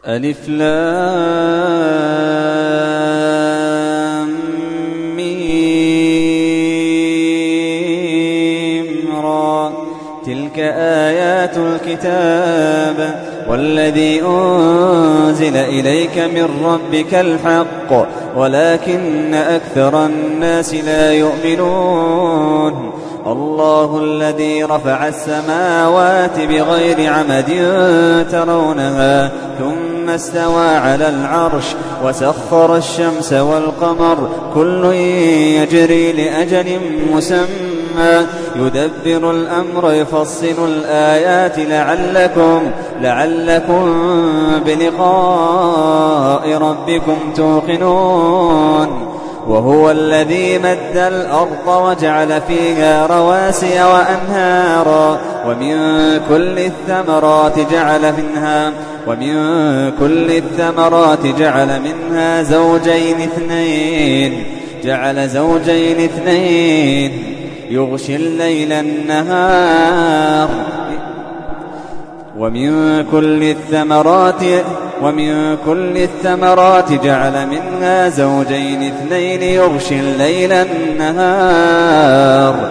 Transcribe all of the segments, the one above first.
ألف لام ميم را. تلك آيات الكتاب والذي أنزل إليك من ربك الحق ولكن أكثر الناس لا يؤمنون. الله الذي رفع السماوات بغير عمد ترونها ثم استوى على العرش وسخر الشمس والقمر كل يجري لأجل مسمى يدبر الأمر يفصل الآيات لعلكم بلقاء ربكم توقنون. وهو الذي مد الأرض وجعل فيها رواسي وأنهارا ومن كل الثمرات جعل منها زوجين اثنين يغشي الليل النهار ومن كل الثمرات جعل منها زوجين اثنين يغشي الليل النهار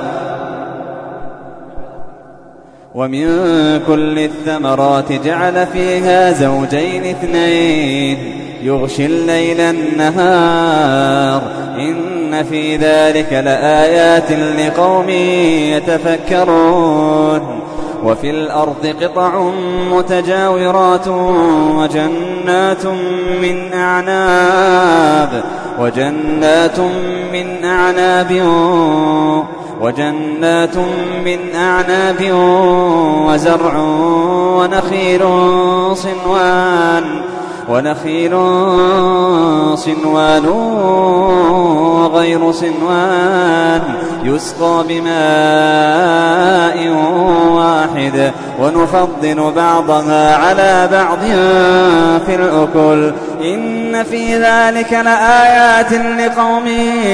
ومن كل الثمرات جعل فيها زوجين اثنين يغشي الليل النهار إن في ذلك لآيات لقوم يتفكرون. وفي الأرض قطع متجاورات وجنات من أعناب وزرع ونخيل صنوان وغير صنوان يسقى بماء واحد ونفضل بعضها على بعض في الأكل إن في ذلك لآيات لقوم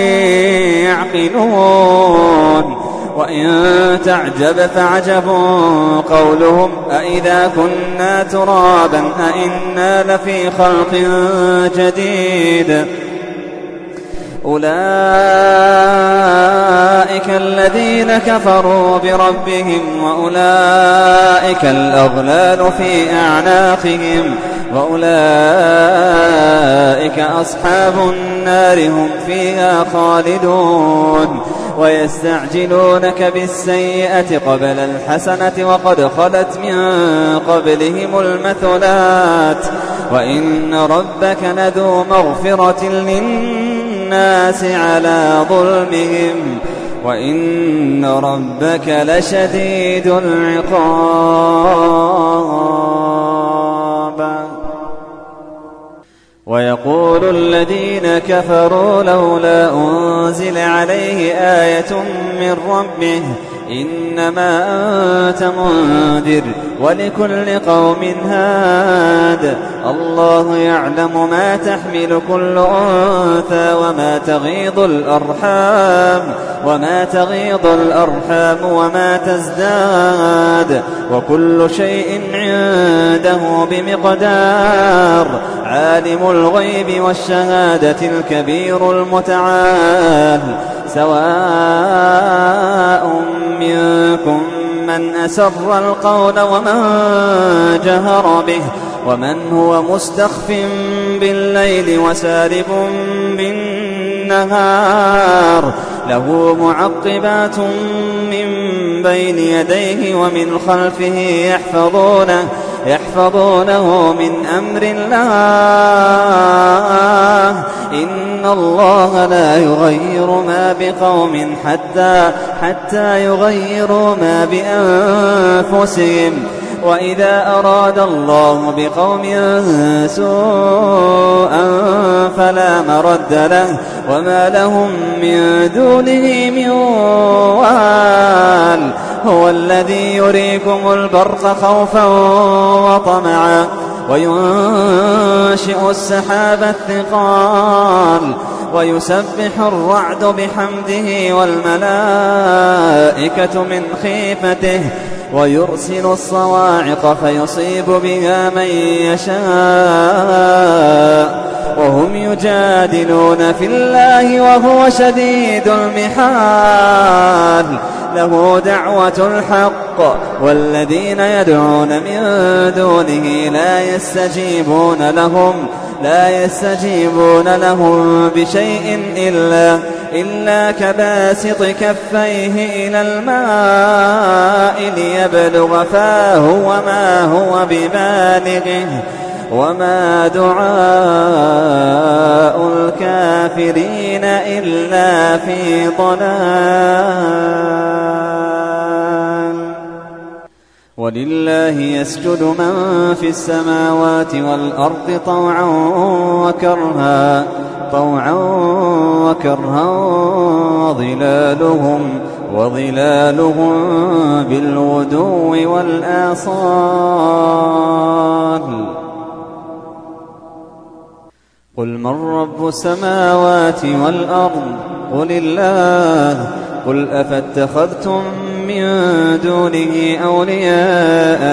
يعقلون. وإن تعجب فعجب قولهم أإذا كنا ترابا أإنا لفي خلق جديد. أولئك الذين كفروا بربهم وأولئك الأغلال في أعناقهم وأولئك أصحاب النار هم فيها خالدون. ويستعجلونك بالسيئة قبل الحسنة وقد خلت من قبلهم المثلات وإن ربك لذو مغفرة للناس على ظلمهم وإن ربك لشديد العقاب. ويقول الذين كفروا لولا أنزل عليه آية من ربه إنما أنت منذر ولكل قوم هاد. الله يعلم ما تحمل كل أنثى وما تغيض الأرحام وما تزداد وكل شيء عنده بمقدار. عالم الغيب والشهادة الكبير المتعال. سواء منكم من أسر القول ومن جهر به ومن هو مستخف بالليل وسارب بالنهار له معقبات من بين يديه ومن خلفه يحفظونه من أمر الله إن الله لا يغير ما بقوم حتى يغيروا ما بأنفسهم. وإذا أراد الله بقوم سوءا فلا مرد له وما لهم من دونه من وال. هو الذي يريكم البرق خوفا وطمعا وينشئ السحاب الثقال ويسبح الرعد بحمده والملائكة من خيفته ويرسل الصواعق فيصيب بها من يشاء وهم يجادلون في الله وهو شديد المحال له دعوة الحق والذين يدعون من دونه لا يستجيبون لهم بشيء إلا كباسط كفيه إلى الماء ليبلغ فاه وما هو ببالغه وما دعاء الكافرين إلا في ضلال. ولله يسجد من في السماوات والأرض طوعا وكرها وظلالهم بالغدو والآصال. قل من رب السماوات والأرض قل الله قل أفاتخذتم من دونه أولياء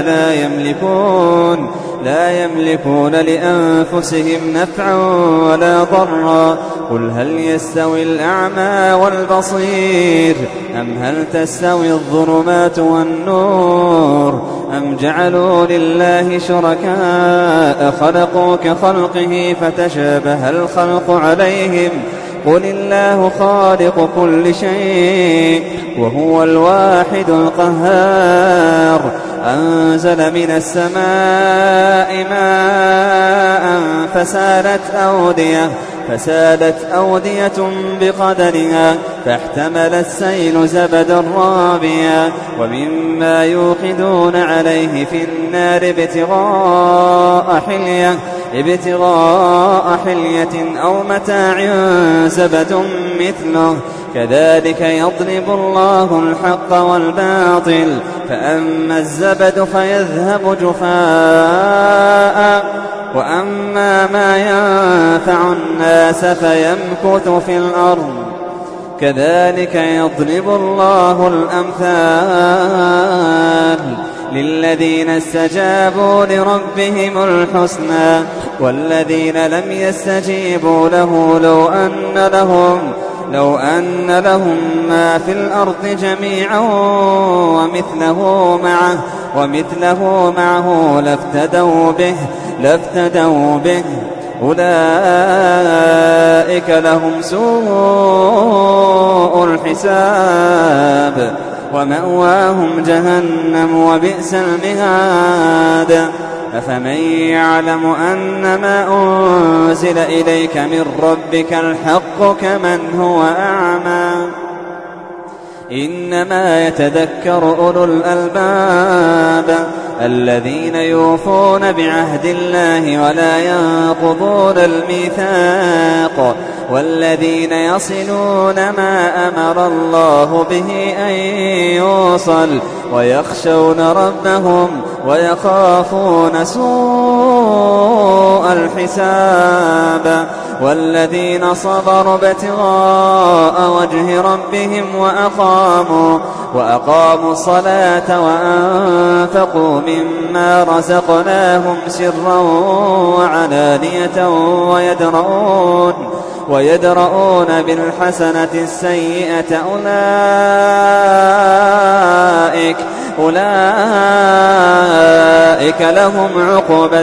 لا يملكون لأنفسهم نفعا ولا ضرا قل هل يستوي الأعمى والبصير أم هل تستوي الظلمات والنور أم جعلوا لله شركاء خلقوا كخلقه فتشابه الخلق عليهم قل الله خالق كل شيء وهو الواحد القهار أنزل من السماء ماء فسالت أودية بقدرها فاحتمل السيل زبدا رابيا ومما يوقدون عليه في النار ابتغاء حلية أو متاع زبد مثله كذلك يضرب الله الحق والباطل فأما الزبد فيذهب جفاء وأما ما ينفع الناس فيمكث في الأرض كذلك يضرب الله الأمثال للذين استجابوا لربهم الحسنى والذين لم يستجيبوا له لو أن لهم ما في الأرض جميعا ومثله معه لافتدوا به أولئك لهم سوء الحساب ومأواهم جهنم وبئس المهاد أفمن يعلم أنما أنزل إليك من ربك الحق كمن هو أعمى إنما يتذكر أولو الألباب الذين يوفون بعهد الله ولا ينقضون الميثاق والذين يصلون ما أمر الله به أن يوصل ويخشون ربهم ويخافون سوء الحساب والذين صبروا ابتغاء وجه ربهم وأقاموا الصلاة وأنفقوا مما رزقناهم سرا وعلانية ويدرؤون بالحسنة السيئة أولئك لهم عقبى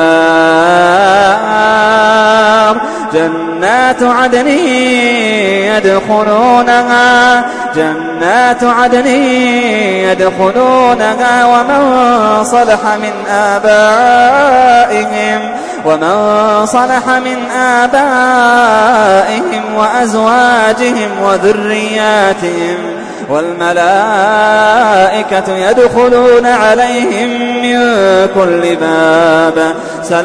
الدار جنات عدن يدخلونها ومن صلح من آبائهم وأزواجهم وذرياتهم والملائكة يدخلون عليهم من كل باب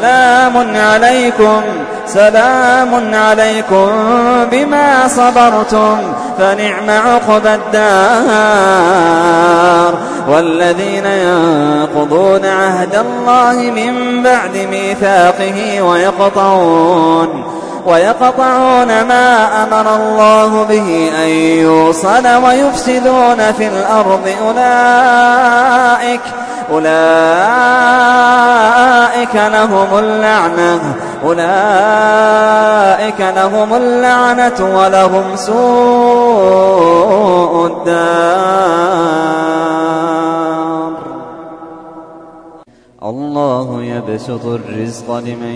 سلام عليكم بما صبرتم فنعم عقبى الدار والذين ينقضون عهد الله من بعد ميثاقه ويقطعون ما أمر الله به أن يوصل ويفسدون في الأرض أولئك لهم اللعنة ولهم سوء الدار. الله يبسط الرزق لمن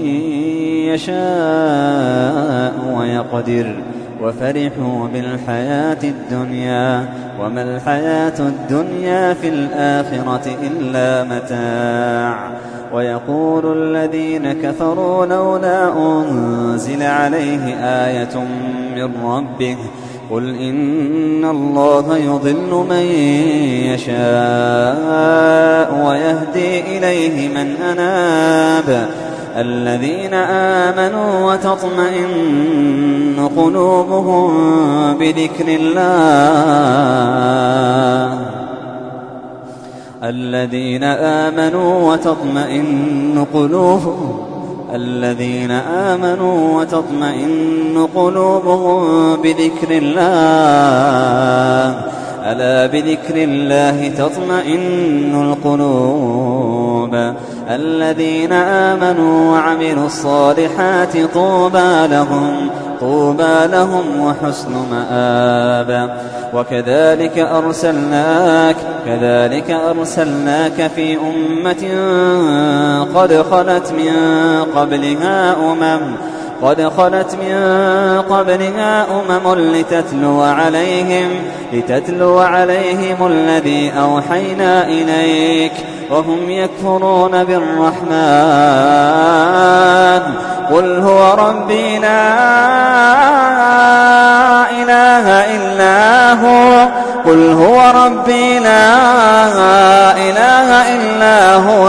يشاء ويقدر وفرحوا بالحياة الدنيا وما الحياة الدنيا في الآخرة إلا متاع. ويقول الذين كفروا لولا أنزل عليه آية من ربه قل إن الله يضل من يشاء ويهدي إليه من أناب الذين آمنوا وتطمئن قلوبهم بذكر الله الذين آمنوا وتطمئن قلوبهم بذكر الله ألا بذكر الله تطمئن القلوب الذين آمنوا وعملوا الصالحات طوبى لهم وحسن مآب. وكذلك أرسلناك في أمة قد خلت من قبلها أمم لتتلو عليهم الذي أوحينا إليك وهم يكفرون بالرحمن قل هو ربي لا إله إلا هو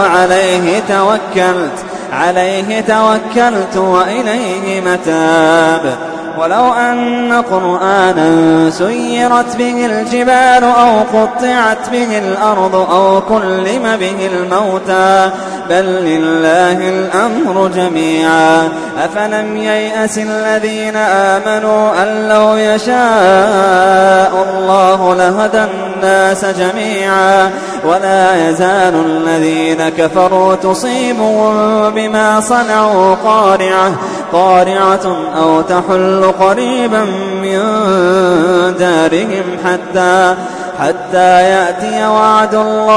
عليه توكلت وإليه متاب. ولو أن قرآنا سيرت به الجبال أو قطعت به الأرض أو كلم به الموتى بل لله الأمر جميعا أفلم ييأس الذين آمنوا أن لو يشاء الله لهدى الناس جميعا ولا يزال الذين كفروا تصيبهم بما صنعوا قارعة أو تحل قريبا من دارهم حتى يأتي وعد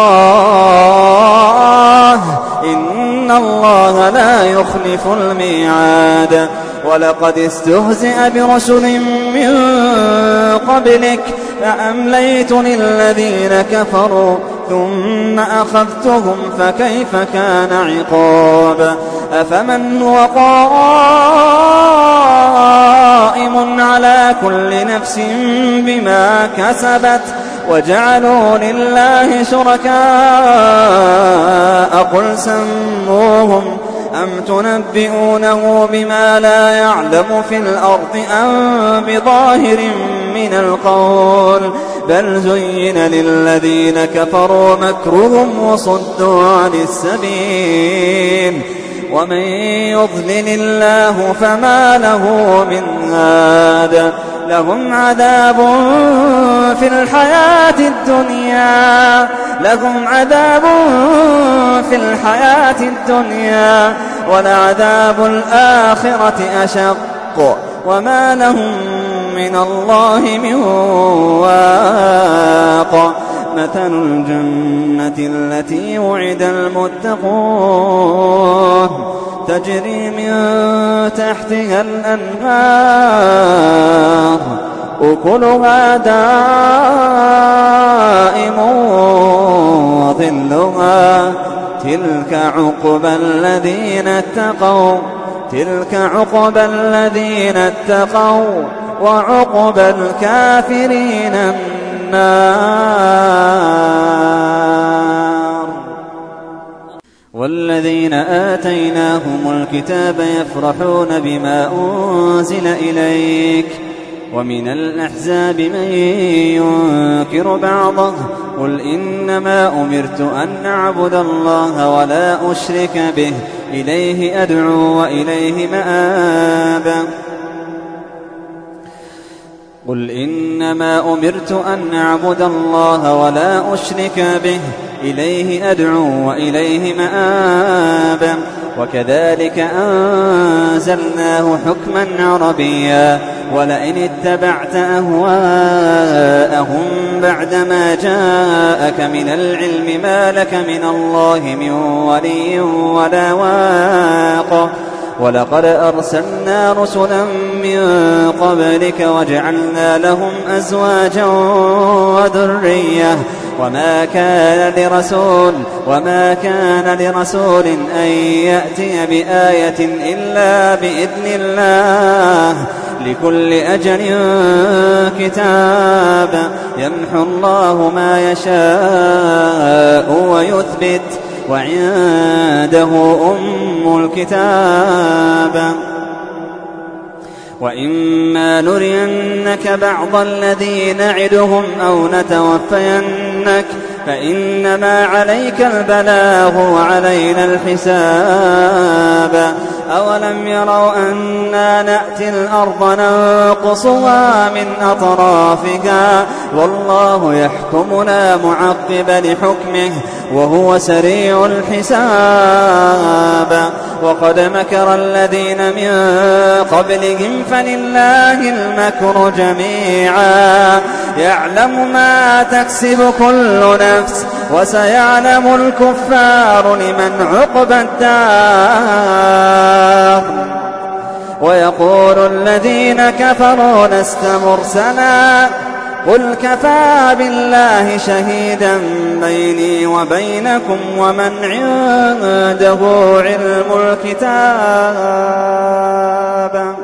الله إن الله لا يخلف الميعاد. ولقد استهزئ برسل من قبلك فأمليت للذين كفروا ثم أخذتهم فكيف كان عقاب. أفمن هو قائم على كل نفس بما كسبت وجعلوا لله شركاء قل سموهم أم تنبئونه بما لا يعلم في الأرض أم بظاهر من القول بل زين للذين كفروا مكرهم وصدوا عن السبيل ومن يضلل الله فما له من هاد. لهم عذاب في الحياة الدنيا ولعذاب الآخرة أشق وما لهم من الله من واق. مثل الجنة التي وعد المتقون تجري من تحتها الأنهار أكلها دائم وظلها تلك عقبى الذين اتقوا وعقبى الكافرين النار. والذين آتيناهم الكتاب يفرحون بما أنزل إليك ومن الأحزاب من ينكر بعضه قل إنما أمرت أن أعبد الله ولا أشرك به إليه أدعو وإليه مآب قل إنما أمرت أن أعبد الله ولا أشرك به إليه أدعو وإليه مآب وكذلك أنزلناه حكما عربيا ولئن اتبعت أهواءهم بعدما جاءك من العلم ما لك من الله من ولي ولا واق ولقد أرسلنا رسلا من قبلك وجعلنا لهم أزواجا وذرية وما كان لرسول أن يأتي بآية إلا بإذن الله لكل أجل كتاب يمحو الله ما يشاء ويثبت وعنده أم الكتاب وإما نرينك بعض الذي نعدهم أو نتوفينك فإنما عليك البلاغ وعلينا الحساب أولم يروا أنا نأتي الأرض ننقصها من أطرافها والله يحكم لا معقب لحكمه وهو سريع الحساب وقد مكر الذين من قبلهم فلله المكر جميعا يعلم ما تكسب كل نفس وسيعلم الكفار لمن عقبى الدار ويقول الذين كفروا لست مرسلا قل كفى بالله شهيدا بيني وبينكم ومن عنده علم الكتاب